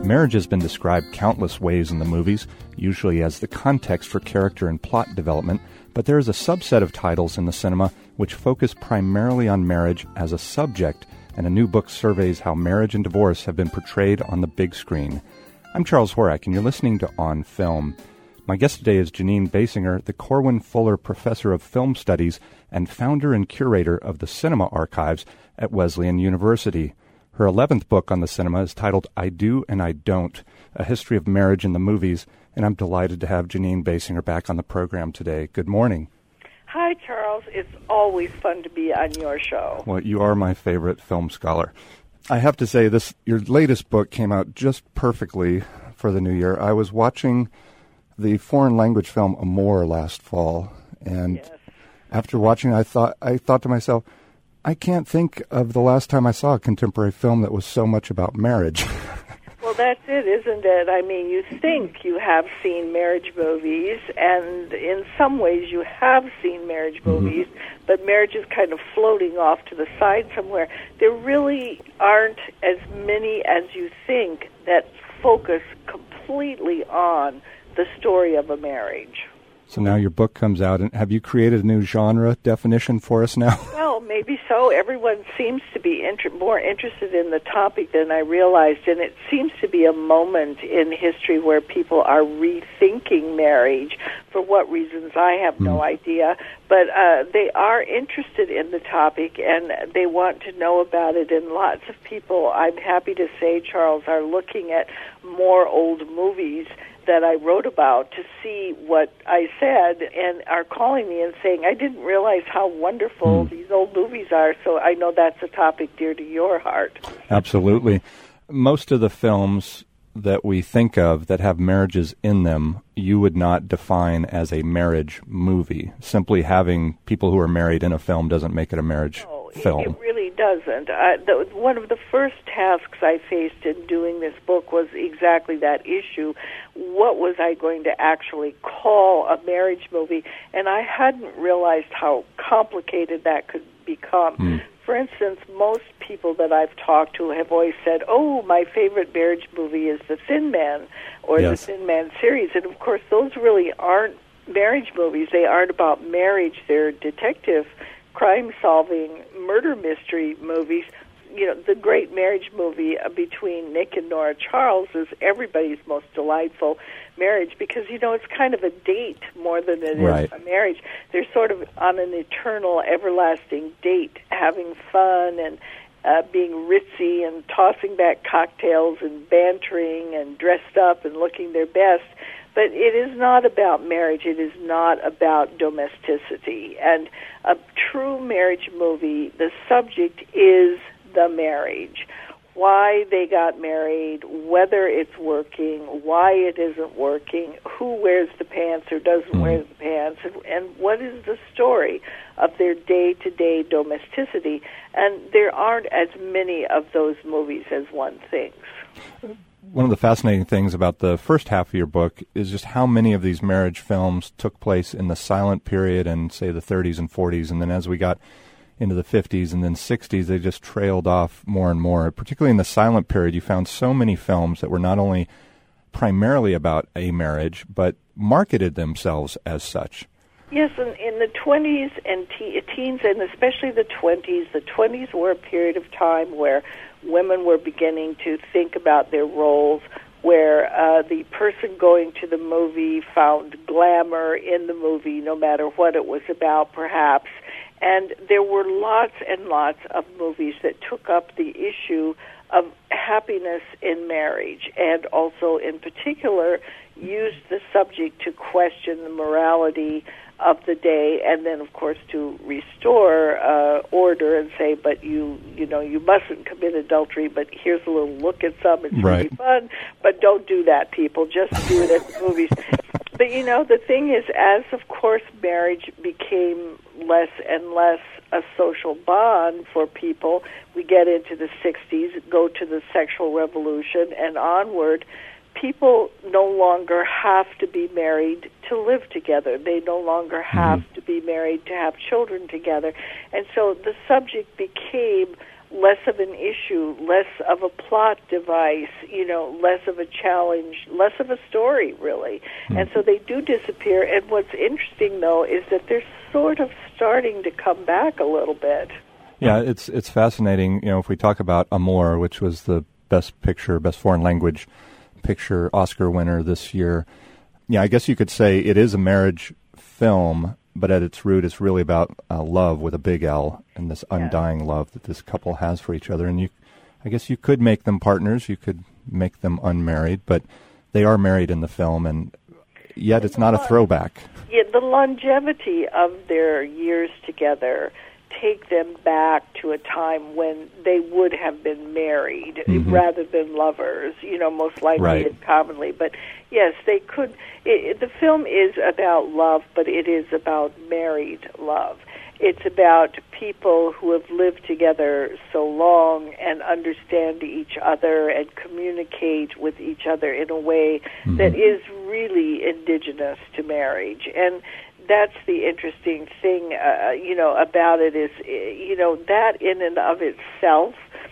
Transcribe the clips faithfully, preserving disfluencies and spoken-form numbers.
Marriage has been described countless ways in the movies, usually as the context for character and plot development, but there is a subset of titles in the cinema which focus primarily on marriage as a subject, and a new book surveys how marriage and divorce have been portrayed on the big screen. I'm Charles Horak, and you're listening to On Film. My guest today is Janine Basinger, the Corwin Fuller Professor of Film Studies and founder and curator of the Cinema Archives at Wesleyan University. Her eleventh book on the cinema is titled I Do and I Don't, A History of Marriage in the Movies, and I'm delighted to have Janine Basinger back on the program today. Good morning. Hi, Charles. It's always fun to be on your show. Well, you are my favorite film scholar. I have to say, this your latest book came out just perfectly for the new year. I was watching the foreign language film Amour last fall, and yes. after watching it, I thought I thought to myself, I can't think of the last time I saw a contemporary film that was so much about marriage. Well, that's it, isn't it? I mean, you think you have seen marriage movies, and in some ways you have seen marriage movies, mm-hmm. but marriage is kind of floating off to the side somewhere. There really aren't as many as you think that focus completely on the story of a marriage. So now your book comes out, and have you created a new genre definition for us now? Well, maybe so. Everyone seems to be inter- more interested in the topic than I realized, and it seems to be a moment in history where people are rethinking marriage. For what reasons, I have no mm. idea. But uh, they are interested in the topic, and they want to know about it, and lots of people, I'm happy to say, Charles, are looking at more old movies that I wrote about to see what I said, and are calling me and saying, I didn't realize how wonderful mm. these old movies are, so I know that's a topic dear to your heart. Absolutely. Most of the films that we think of that have marriages in them, you would not define as a marriage movie. Simply having people who are married in a film doesn't make it a marriage no, film. It really doesn't. Uh, the, one of the first tasks I faced in doing this book was exactly that issue. What was I going to actually call a marriage movie? And I hadn't realized how complicated that could become. Mm. For instance, most people that I've talked to have always said, oh, my favorite marriage movie is The Thin Man or yes. The Thin Man series. And, of course, those really aren't marriage movies. They aren't about marriage. They're detective, crime-solving, murder mystery movies. You know, the great marriage movie between Nick and Nora Charles is everybody's most delightful marriage because, you know, it's kind of a date more than it right. is a marriage. They're sort of on an eternal, everlasting date, having fun and uh, being ritzy and tossing back cocktails and bantering and dressed up and looking their best. But it is not about marriage. It is not about domesticity. And a true marriage movie, the subject is the marriage, why they got married, whether it's working, why it isn't working, who wears the pants or doesn't mm. wear the pants, and, and what is the story of their day-to-day domesticity. And there aren't as many of those movies as one thinks. One of the fascinating things about the first half of your book is just how many of these marriage films took place in the silent period and, say, the thirties and forties, and then as we got into the fifties and then sixties, they just trailed off more and more. Particularly in the silent period, you found so many films that were not only primarily about a marriage, but marketed themselves as such. Yes, and in the twenties and te- teens, and especially the twenties, the twenties were a period of time where women were beginning to think about their roles, where uh, the person going to the movie found glamour in the movie, no matter what it was about, perhaps. And there were lots and lots of movies that took up the issue of happiness in marriage, and also in particular used the subject to question the morality of the day, and then of course to restore uh, order and say, but you you know you mustn't commit adultery, but here's a little look at some, it's right. really fun, but don't do that, people, just do it at the movies. But, you know, the thing is, as, of course, marriage became less and less a social bond for people, we get into the sixties, go to the sexual revolution, and onward, people no longer have to be married to live together. They no longer have mm-hmm. to be married to have children together. And so the subject became less of an issue, less of a plot device, you know, less of a challenge, less of a story, really. Mm. And so they do disappear. And what's interesting, though, is that they're sort of starting to come back a little bit. Yeah, it's it's fascinating. You know, if we talk about Amour, which was the best picture, best foreign language picture Oscar winner this year, yeah, I guess you could say it is a marriage film, but at its root, it's really about uh, love with a big L and this undying yeah. love that this couple has for each other. And you, I guess you could make them partners, you could make them unmarried, but they are married in the film, and yet it's not a throwback. Yeah, the longevity of their years together take them back to a time when they would have been married mm-hmm. rather than lovers, you know, most likely right. and commonly. But yes, they could. It, the film is about love, but it is about married love. It's about people who have lived together so long and understand each other and communicate with each other in a way mm-hmm. that is really indigenous to marriage. And that's the interesting thing, uh, you know, about it is, you know, that in and of itself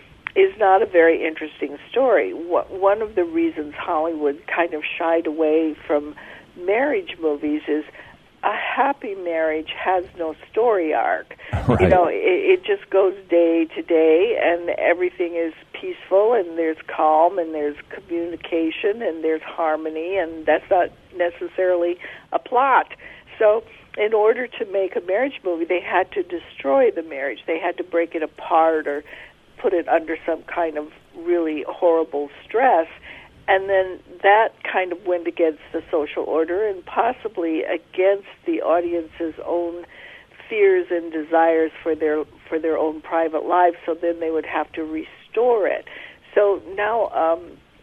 is not a very interesting story. One of the reasons Hollywood kind of shied away from marriage movies is a happy marriage has no story arc. Right. You know, it, it just goes day to day, and everything is peaceful, and there's calm, and there's communication, and there's harmony, and that's not necessarily a plot. So in order to make a marriage movie, they had to destroy the marriage. They had to break it apart or put it under some kind of really horrible stress. And then that kind of went against the social order and possibly against the audience's own fears and desires for their for their own private lives. So then they would have to restore it. So now um,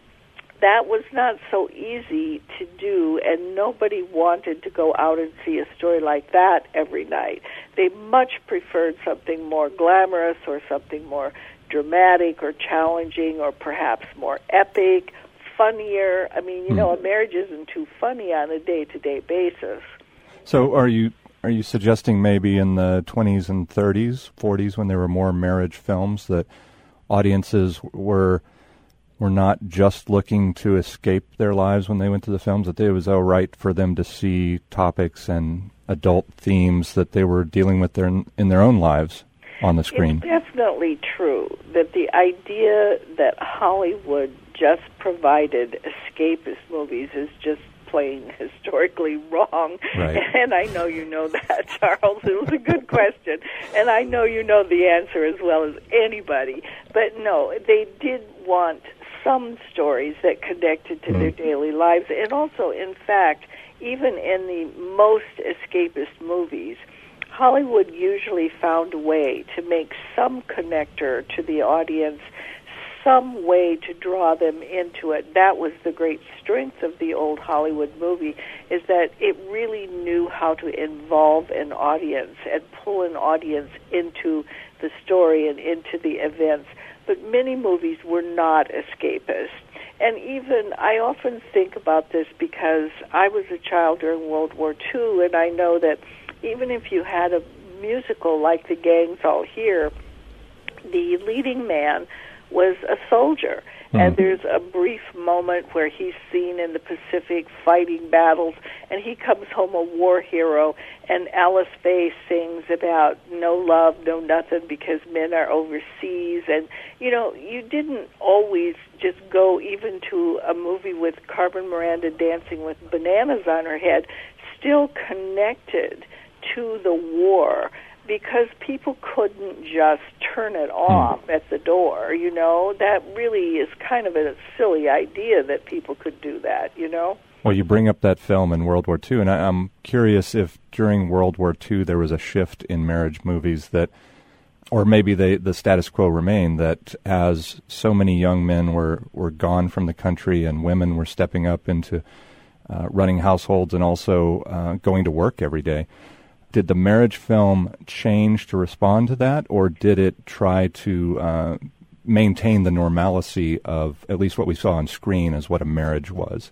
that was not so easy to do, and nobody wanted to go out and see a story like that every night. They much preferred something more glamorous or something more dramatic or challenging or perhaps more epic, funnier. I mean, you know, a marriage isn't too funny on a day-to-day basis. So are you are you suggesting maybe in the twenties and thirties, forties, when there were more marriage films, that audiences were were not just looking to escape their lives when they went to the films, that it was all right for them to see topics and adult themes that they were dealing with their, in their own lives on the screen? It's definitely true that the idea that Hollywood just provided escapist movies is just plain historically wrong. Right. And I know you know that, Charles. It was a good question. And I know you know the answer as well as anybody. But no, they did want some stories that connected to mm. their daily lives. And also, in fact, even in the most escapist movies, Hollywood usually found a way to make some connector to the audience, some way to draw them into it. That was the great strength of the old Hollywood movie, is that it really knew how to involve an audience and pull an audience into the story and into the events. But many movies were not escapist. And even, I often think about this because I was a child during World War Two, and I know that even if you had a musical like The Gang's All Here, the leading man was a soldier. Mm-hmm. And there's a brief moment where he's seen in the Pacific fighting battles, and he comes home a war hero, and Alice Faye sings about no love, no nothing, because men are overseas. And, you know, you didn't always just go even to a movie with Carmen Miranda dancing with bananas on her head, still connected to the war, because people couldn't just turn it off hmm. at the door, you know. That really is kind of a silly idea that people could do that, you know. Well, you bring up that film in World War Two, and I, I'm curious if during World War Two there was a shift in marriage movies that, or maybe they, the status quo remained, that as so many young men were, were gone from the country and women were stepping up into uh, running households and also uh, going to work every day, did the marriage film change to respond to that, or did it try to uh, maintain the normalcy of at least what we saw on screen as what a marriage was?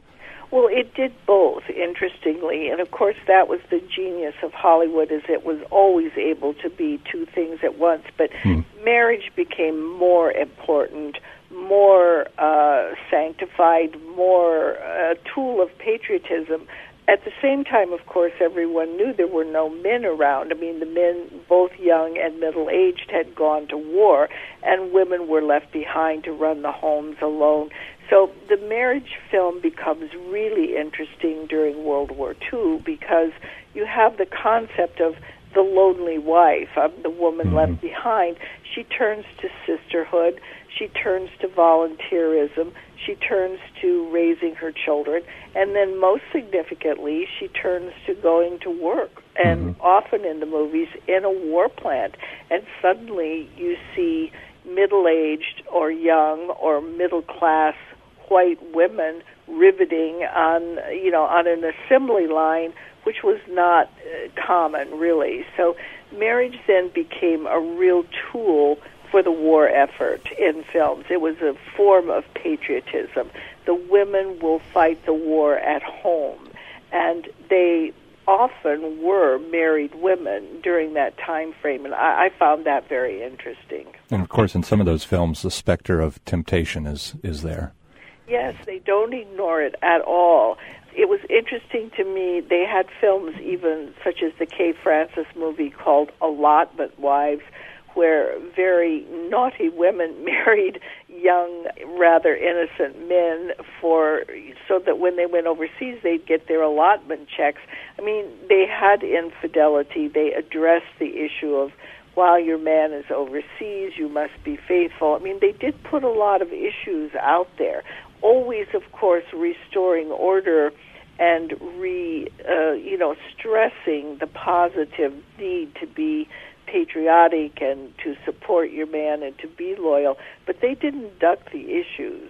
Well, it did both, interestingly. And, of course, that was the genius of Hollywood, is it was always able to be two things at once. But hmm. marriage became more important, more uh, sanctified, more a uh, tool of patriotism. At the same time, of course, everyone knew there were no men around. I mean, the men, both young and middle-aged, had gone to war, and women were left behind to run the homes alone. So the marriage film becomes really interesting during World War Two because you have the concept of the lonely wife, of the woman mm-hmm. left behind. She turns to sisterhood. She turns to volunteerism. She turns to raising her children. And then most significantly, she turns to going to work. And mm-hmm. often in the movies, in a war plant. And suddenly you see middle-aged or young or middle-class white women riveting on, you know, on an assembly line, which was not uh, common, really. So marriage then became a real tool for the war effort in films. It was a form of patriotism. The women will fight the war at home, and they often were married women during that time frame, and I, I found that very interesting. And, of course, in some of those films, the specter of temptation is, is there. Yes, they don't ignore it at all. It was interesting to me, they had films even such as the Kay Francis movie called Allotment Wives, where very naughty women married young, rather innocent men for so that when they went overseas, they'd get their allotment checks. I mean, they had infidelity. They addressed the issue of, while your man is overseas, you must be faithful. I mean, they did put a lot of issues out there, always, of course, restoring order and re, uh, you know, stressing the positive need to be patriotic and to support your man and to be loyal, but they didn't duck the issues.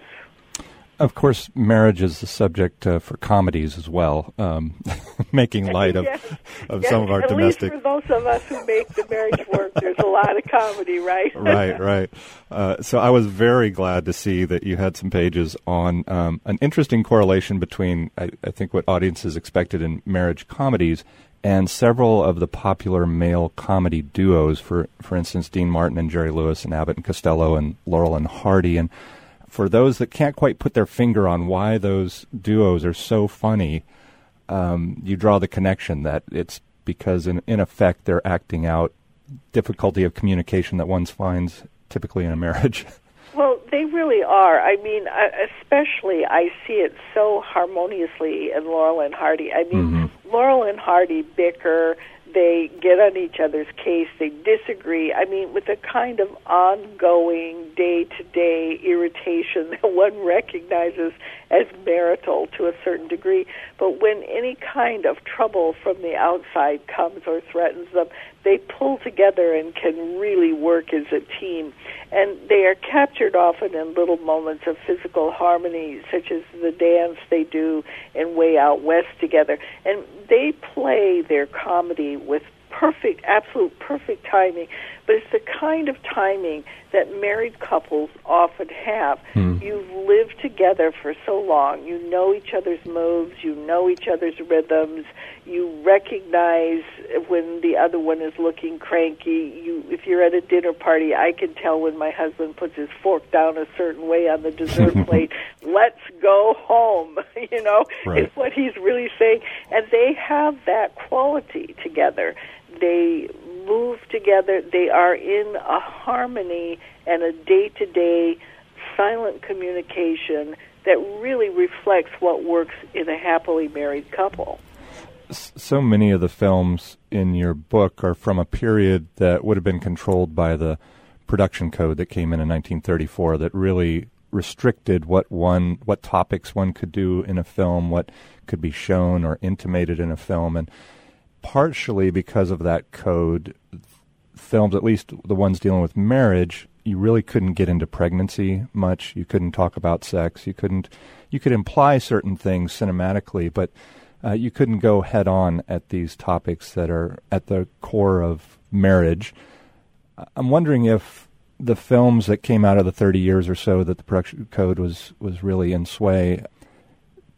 Of course, marriage is the subject uh, for comedies as well, um, making light of, yes. of yes, some of our at domestic... At least for those of us who make the marriage work, there's a lot of comedy, right? right, right. Uh, so I was very glad to see that you had some pages on um, an interesting correlation between, I, I think, what audiences expected in marriage comedies and several of the popular male comedy duos, for for instance, Dean Martin and Jerry Lewis and Abbott and Costello and Laurel and Hardy. And for those that can't quite put their finger on why those duos are so funny, um, you draw the connection that it's because, in, in effect, they're acting out difficulty of communication that one finds typically in a marriage. Well, they really are. I mean, especially I see it so harmoniously in Laurel and Hardy. I mean, mm-hmm. Laurel and Hardy bicker, they get on each other's case, they disagree. I mean, with a kind of ongoing day-to-day irritation that one recognizes as marital to a certain degree. But when any kind of trouble from the outside comes or threatens them, they pull together and can really work as a team. And they are captured often in little moments of physical harmony, such as the dance they do in Way Out West together. And they play their comedy with perfect, absolute perfect timing, but it's the kind of timing that married couples often have. Hmm. You've lived together for so long. You know each other's moves. You know each other's rhythms. You recognize when the other one is looking cranky. You, if you're at a dinner party, I can tell when my husband puts his fork down a certain way on the dessert plate. Let's go home, you know, right. is what he's really saying. And they have that quality together. They move together. They are in a harmony and a day-to-day silent communication that really reflects what works in a happily married couple. So many of the films in your book are from a period that would have been controlled by the production code that came in in nineteen thirty-four that really restricted what one, what topics one could do in a film, what could be shown or intimated in a film. And partially because of that code, films, at least the ones dealing with marriage, you really couldn't get into pregnancy much. You couldn't talk about sex. You couldn't, you could imply certain things cinematically, but uh, you couldn't go head on at these topics that are at the core of marriage. I'm wondering if the films that came out of the thirty years or so that the production code was, was really in sway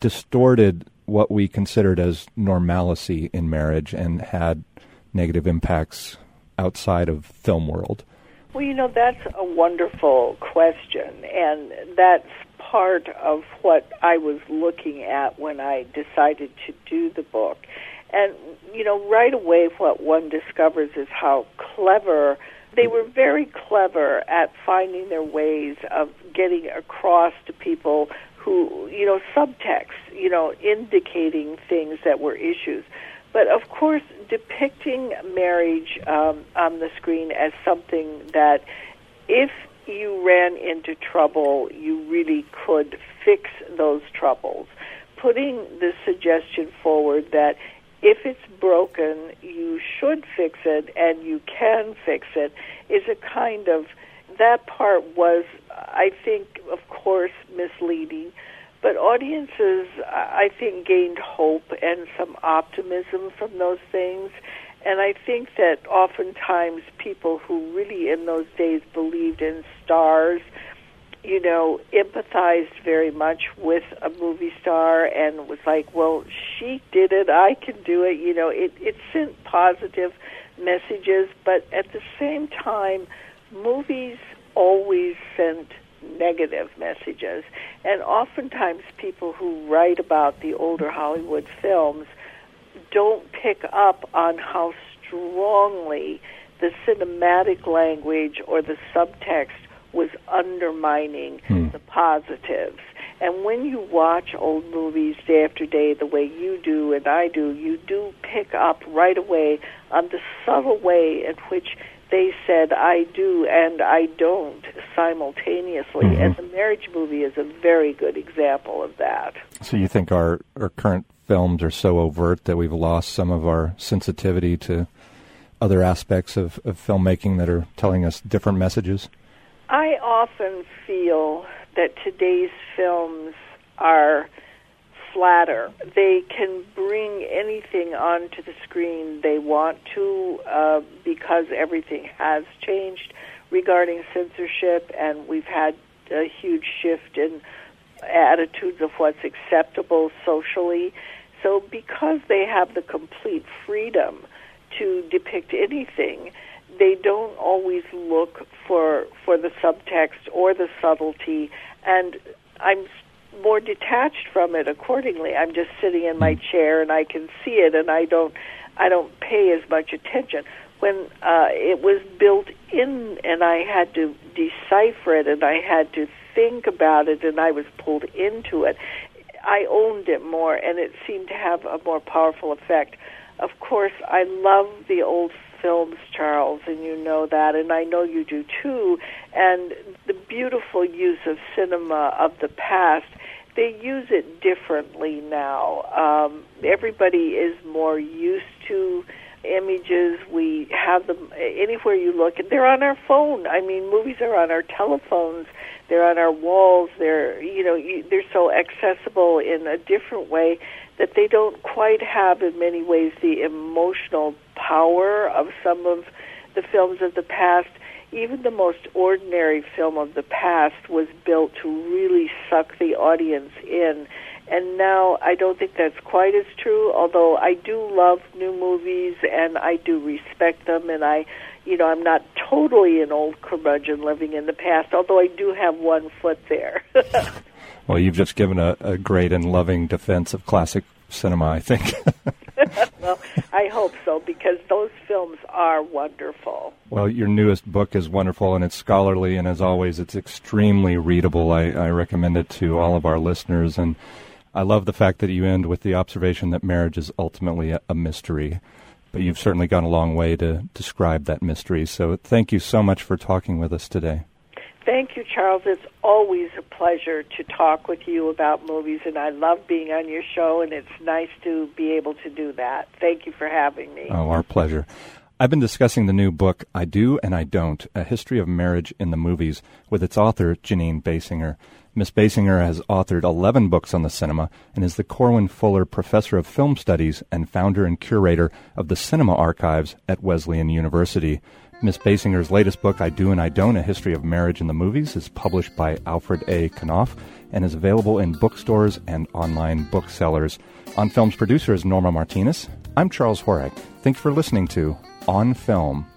distorted what we considered as normalcy in marriage and had negative impacts outside of film world? Well, you know, that's a wonderful question, and that's part of what I was looking at when I decided to do the book. And, you know, right away what one discovers is how clever, they were very clever at finding their ways of getting across to people who, you know, subtext, you know, indicating things that were issues. But, of course, depicting marriage um, on the screen as something that if you ran into trouble, you really could fix those troubles. Putting the suggestion forward that if it's broken, you should fix it and you can fix it is a kind of, that part was, I think, of course, misleading. But audiences, I think, gained hope and some optimism from those things. And I think that oftentimes people who really in those days believed in stars, you know, empathized very much with a movie star and was like, well, she did it, I can do it. You know, it, it sent positive messages. But at the same time, movies always sent negative messages. And oftentimes people who write about the older Hollywood films don't pick up on how strongly the cinematic language or the subtext was undermining hmm. the positives. And when you watch old movies day after day the way you do and I do, you do pick up right away on the subtle way in which they said I do and I don't simultaneously. Mm-hmm. And the marriage movie is a very good example of that. So you think our, our current films are so overt that we've lost some of our sensitivity to other aspects of, of filmmaking that are telling us different messages? I often feel that today's films are flatter. They can bring anything onto the screen they want to uh, because everything has changed regarding censorship, and we've had a huge shift in attitudes of what's acceptable socially. So because they have the complete freedom to depict anything, they don't always look for for the subtext or the subtlety, and I'm more detached from it accordingly. I'm just sitting in my chair and I can see it, and I don't I don't pay as much attention. When uh, it was built in and I had to decipher it and I had to think about it and I was pulled into it, I owned it more, and it seemed to have a more powerful effect. Of course, I love the old films, Charles, and you know that, and I know you do too, and the beautiful use of cinema of the past, they use it differently now. Um, everybody is more used to images. We have them anywhere you look, and they're on our phone. I mean, movies are on our telephones. They're on our walls. They're, you know, you, they're so accessible in a different way that they don't quite have, in many ways, the emotional power of some of the films of the past. Even the most ordinary film of the past was built to really suck the audience in. And now I don't think that's quite as true, although I do love new movies and I do respect them, and I, you know, I'm not totally an old curmudgeon living in the past, although I do have one foot there. Well, you've just given a, a great and loving defense of classic cinema, I think. Well, I hope so, because those films are wonderful. Well, your newest book is wonderful, and it's scholarly, and as always, it's extremely readable. I, I recommend it to all of our listeners, and I love the fact that you end with the observation that marriage is ultimately a, a mystery, but you've certainly gone a long way to describe that mystery. So thank you so much for talking with us today. Thank you, Charles. It's always a pleasure to talk with you about movies, and I love being on your show, and it's nice to be able to do that. Thank you for having me. Oh, our pleasure. I've been discussing the new book, I Do and I Don't, A History of Marriage in the Movies, with its author, Jeanine Basinger. Miss Basinger has authored eleven books on the cinema and is the Corwin Fuller Professor of Film Studies and founder and curator of the Cinema Archives at Wesleyan University. Miss Basinger's latest book, I Do and I Don't, A History of Marriage in the Movies, is published by Alfred A. Knopf and is available in bookstores and online booksellers. On Film's producer is Norma Martinez. I'm Charles Horak. Thanks for listening to On Film.